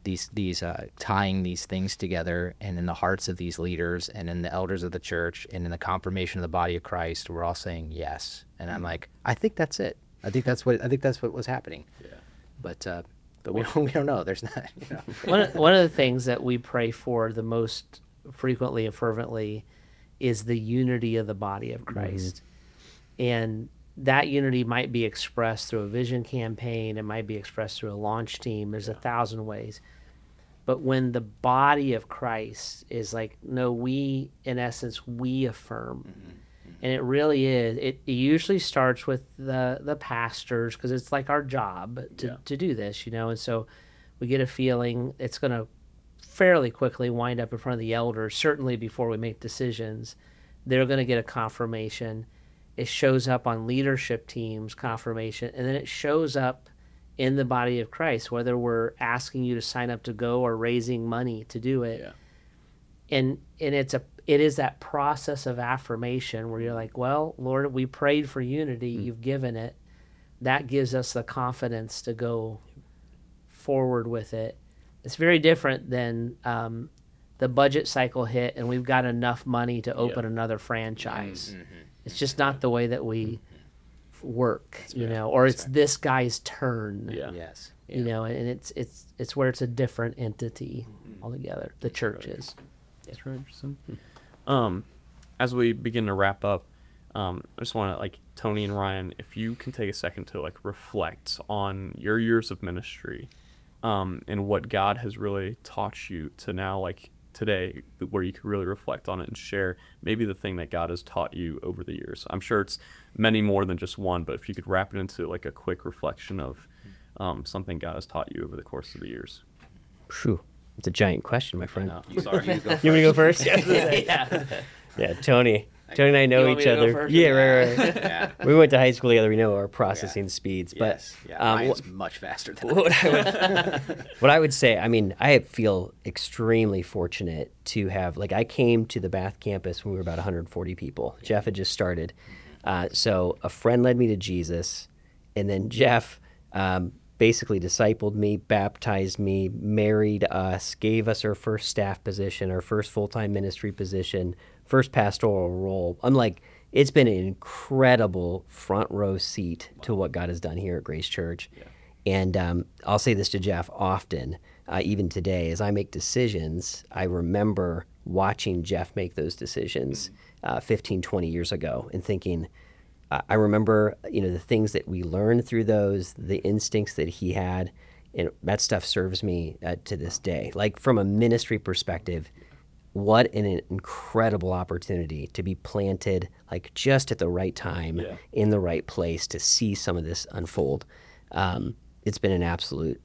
tying these things together, and in the hearts of these leaders, and in the elders of the church, and in the confirmation of the body of Christ. We're all saying yes, and I'm like, I think that's it. I think that's what was happening. Yeah. But we don't know. There's not. You know. One of the things that we pray for the most frequently and fervently is the unity of the body of Christ. And that unity might be expressed through a vision campaign. It might be expressed through a launch team. There's 1,000 ways. But when the body of Christ is like, no, we, in essence, we affirm. And it really is. It usually starts with the pastors, because it's like our job to do this, you know. And so we get a feeling it's going to fairly quickly wind up in front of the elders, certainly before we make decisions. They're going to get a confirmation. It shows up on leadership teams, confirmation, and then it shows up in the body of Christ, whether we're asking you to sign up to go or raising money to do it. Yeah. And it is that process of affirmation where you're like, well, Lord, we prayed for unity, you've given it. That gives us the confidence to go forward with it. It's very different than the budget cycle hit and we've got enough money to open another franchise. It's just not the way that we work, you know, or it's this guy's turn. Yeah. Yes. You know, and it's where it's a different entity altogether. The church is. That's really interesting. As we begin to wrap up, I just want to, like, Tony and Ryan, if you can take a second to, like, reflect on your years of ministry, and what God has really taught you to now, like, today, where you could really reflect on it and share maybe the thing that God has taught you over the years. I'm sure it's many more than just one, but if you could wrap it into, like, a quick reflection of something God has taught you over the course of the years. Phew. It's a giant question, my friend. No, sorry. You go You want me to go first? Yeah. Yeah, Tony and I know You want each me to go other. first? Yeah, right. Yeah. We went to high school together. We know our processing speeds. But Yes. Yeah. Mine's much faster than what I would say, I mean, I feel extremely fortunate to have, like, I came to the Bath campus when we were about 140 people. Jeff had just started. So a friend led me to Jesus, and then Jeff basically discipled me, baptized me, married us, gave us our first staff position, our first full-time ministry position, first pastoral role. I'm like, it's been an incredible front row seat to what God has done here at Grace Church. Yeah. And I'll say this to Jeff often, even today, as I make decisions, I remember watching Jeff make those decisions 15, 20 years ago and thinking, I remember, you know, the things that we learned through those, the instincts that he had, and that stuff serves me to this day. Like, from a ministry perspective, what an incredible opportunity to be planted, like, just at the right time, in the right place, to see some of this unfold. It's been an absolute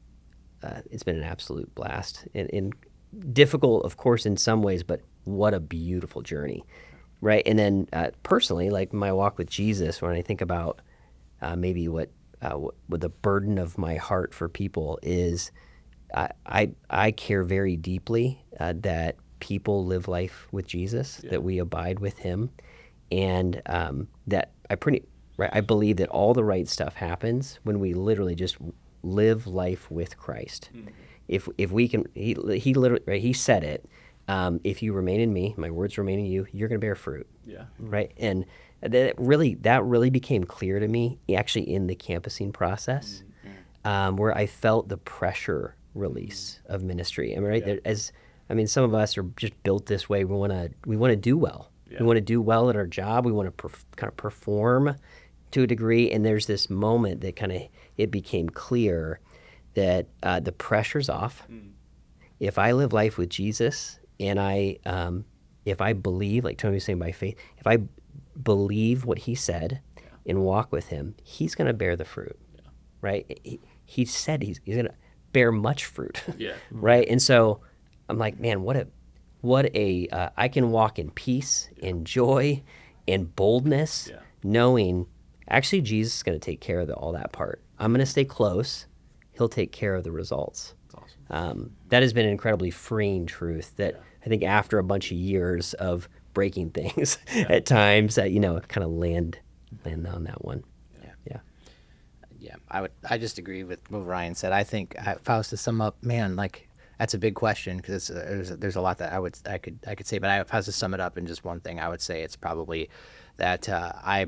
blast, and difficult, of course, in some ways, but what a beautiful journey. Right. And then personally, like, my walk with Jesus, when I think about maybe what the burden of my heart for people is, I care very deeply that people live life with Jesus, that we abide with him, and that I believe that all the right stuff happens when we literally just live life with Christ. If we can, he literally, right, he said it. If you remain in me, my words remain in you, you're going to bear fruit. Yeah. Right. And that really became clear to me actually in the campusing process, where I felt the pressure release of ministry. I mean, some of us are just built this way. We want to do well. Yeah. We want to do well at our job. We want to kind of perform to a degree. And there's this moment that it became clear that the pressure's off. If I live life with Jesus, and if I believe, like Tony was saying, by faith, if I believe what he said and walk with him, he's going to bear the fruit, right? He said he's going to bear much fruit, right? And so I'm like, man, what a I can walk in peace and joy and boldness, knowing actually Jesus is going to take care of all that part. I'm going to stay close. He'll take care of the results. That's awesome. That has been an incredibly freeing truth that I think after a bunch of years of breaking things at times, that, kind of land on that one. Yeah, I just agree with what Ryan said. I think if I was to sum up, man, like that's a big question because there's a lot that I could say, but if I was to sum it up in just one thing, I would say it's probably that I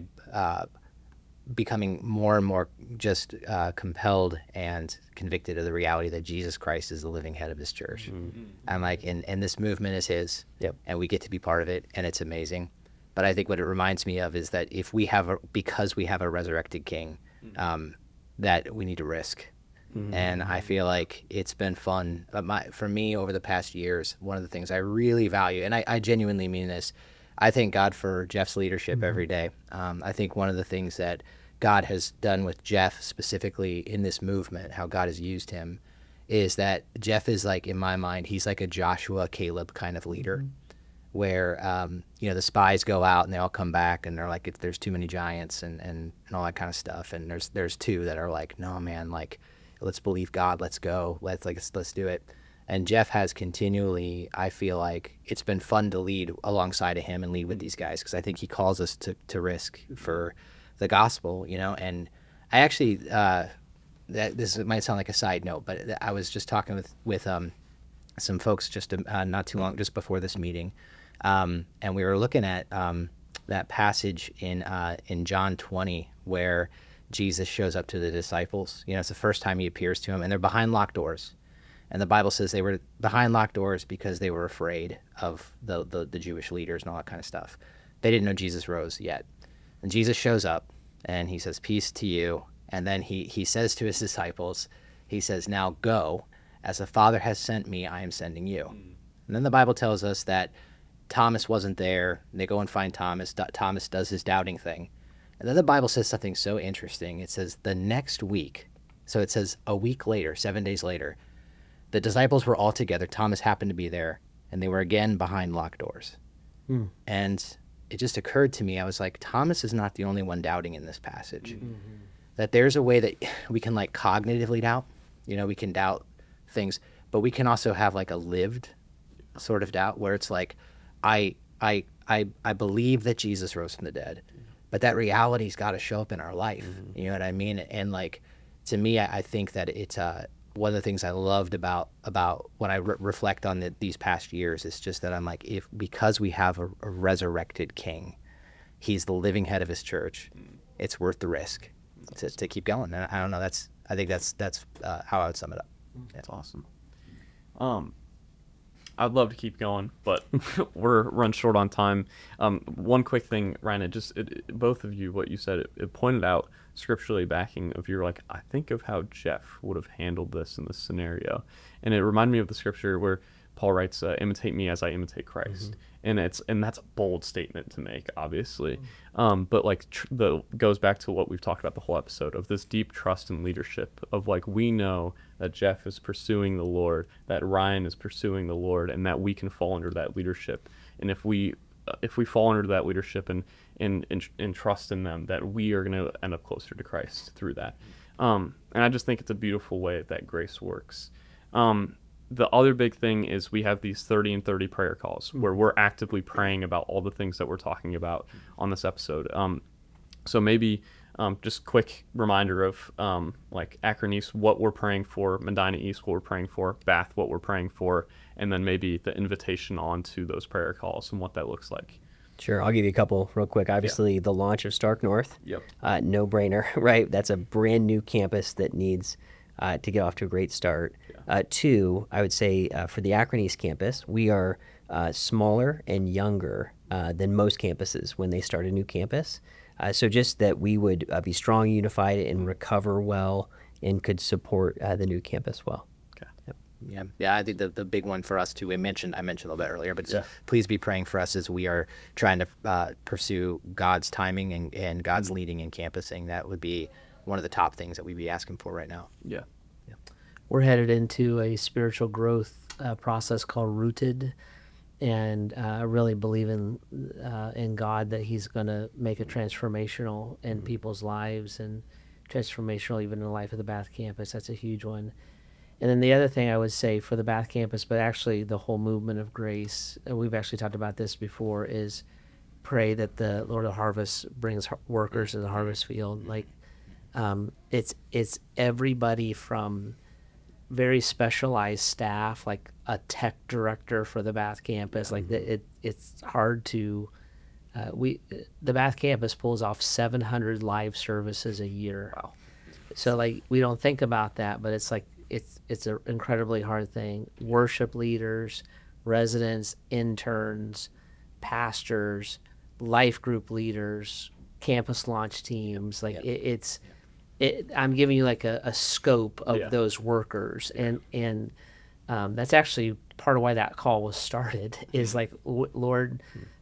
becoming more and more just compelled and convicted of the reality that Jesus Christ is the living head of his church. And like, and this movement is his, and we get to be part of it, and it's amazing. But I think what it reminds me of is that if because we have a resurrected king, that we need to risk. And I feel like it's been fun. But for me, over the past years, one of the things I really value, and I genuinely mean this, I thank God for Jeff's leadership every day. I think one of the things that God has done with Jeff specifically in this movement, how God has used him, is that Jeff is like, in my mind, he's like a Joshua, Caleb kind of leader, where the spies go out and they all come back and they're like, there's too many giants and all that kind of stuff. And there's two that are like, no man, like let's believe God, let's go, let's do it. And Jeff has continually, I feel like it's been fun to lead alongside of him and lead with these guys, because I think he calls us to risk for the gospel, and I actually this might sound like a side note, but I was just talking with some folks just not too long, just before this meeting, and we were looking at that passage in John 20 where Jesus shows up to the disciples. It's the first time he appears to them, and they're behind locked doors. And the Bible says they were behind locked doors because they were afraid of the Jewish leaders and all that kind of stuff. They didn't know Jesus rose yet. And Jesus shows up, and he says, peace to you. And then he says to his disciples, he says, now go. As the Father has sent me, I am sending you. And then the Bible tells us that Thomas wasn't there. They go and find Thomas. Thomas does his doubting thing. And then the Bible says something so interesting. It says the next week, so it says a week later, 7 days later, the disciples were all together. Thomas happened to be there, and they were again behind locked doors. And it just occurred to me, I was like, Thomas is not the only one doubting in this passage. That there's a way that we can like cognitively doubt. We can doubt things, but we can also have like a lived sort of doubt where it's like, I believe that Jesus rose from the dead, but that reality's got to show up in our life. You know what I mean? And like, to me, I think that it's one of the things I loved about when I reflect on these past years is just that I'm like, because we have a resurrected king, he's the living head of his church, it's worth the risk to keep going. And I don't know, I think that's how I would sum it up. That's awesome. I'd love to keep going, but we're run short on time. One quick thing, Ryan, both of you, what you said, it pointed out scripturally backing of you're like, I think of how Jeff would have handled this in this scenario. And it reminded me of the scripture where Paul writes, imitate me as I imitate Christ. And that's a bold statement to make, obviously. But like goes back to what we've talked about the whole episode of this deep trust and leadership of like, we know that Jeff is pursuing the Lord, that Ryan is pursuing the Lord, and that we can fall under that leadership. And if we fall under that leadership and trust in them, that we are going to end up closer to Christ through that. And I just think it's a beautiful way that grace works. The other big thing is we have these 30 and 30 prayer calls where we're actively praying about all the things that we're talking about on this episode. So maybe just quick reminder of like Akron East, what we're praying for, Medina East, what we're praying for, Bath, what we're praying for, and then maybe the invitation onto those prayer calls and what that looks like. Sure, I'll give you a couple real quick. Obviously, the launch of Stark North, no brainer, right? That's a brand new campus that needs to get off to a great start. Two, I would say for the Akron East campus, we are smaller and younger than most campuses when they start a new campus. So just that we would be strong, unified, and recover well, and could support the new campus well. Okay. Yep. Yeah. I think the big one for us too, I mentioned a little bit earlier, but please be praying for us as we are trying to pursue God's timing and God's leading in campusing. That would be one of the top things that we'd be asking for right now. Yeah. We're headed into a spiritual growth process called Rooted. and I really believe in God, that He's going to make it transformational in people's lives, and transformational even in the life of the Bath campus. That's a huge one. And then the other thing I would say for the Bath campus, but actually the whole movement of grace, and we've actually talked about this before, is pray that the Lord of Harvest brings workers to the harvest field. Like, it's everybody from very specialized staff, like a tech director for the Bath campus. Like it's hard to, the Bath campus pulls off 700 live services a year. Wow. So like, we don't think about that, but it's like, it's an incredibly hard thing. Worship leaders, residents, interns, pastors, life group leaders, campus launch teams. Like I'm giving you like a scope of those workers, and that's actually part of why that call was started. Is like, Lord,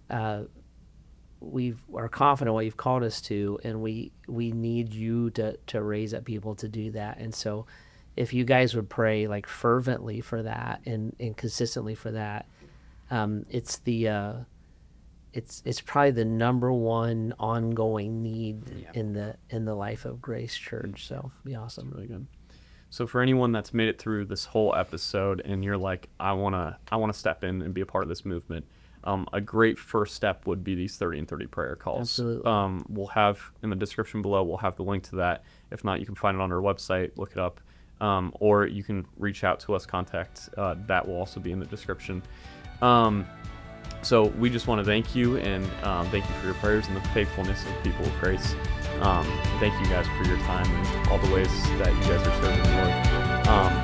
we are confident what you've called us to, and we need you to raise up people to do that. And so, if you guys would pray like fervently for that and consistently for that, it's probably the number one ongoing need in the life of Grace Church. So it'd be awesome. That's really good. So for anyone that's made it through this whole episode and you're like, I wanna step in and be a part of this movement, a great first step would be these 30 and 30 prayer calls. Absolutely. We'll have in the description below, we'll have the link to that. If not, you can find it on our website, look it up. Or you can reach out to us, contact, that will also be in the description. So we just want to thank you, and thank you for your prayers and the faithfulness of people of Grace. Thank you guys for your time and all the ways that you guys are serving the Lord.